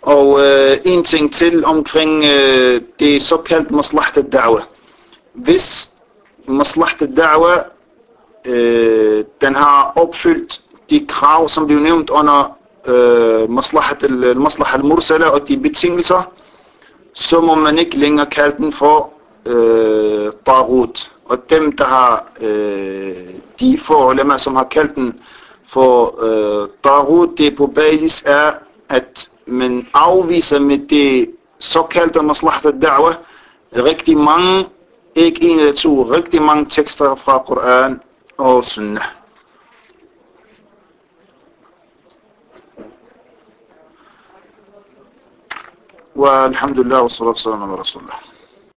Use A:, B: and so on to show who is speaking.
A: Og en ting til omkring det såkaldt maslahat al-da'wa. Hvis maslahat al-da'wa den har opfyldt de krav, som blev nævnt under maslahat al-mursala og de betingelser, så må man ikke længere kalde den for taghut. Og dem, der har de få ulema, som har kaldt den for taghut, det er på basis af, at man afviser med det såkaldte maslahat al-da'wa rigtig mange, ikke en eller to, rigtig mange tekster fra Koran og Sunnah. والحمد لله والصلاة والسلام على رسول الله.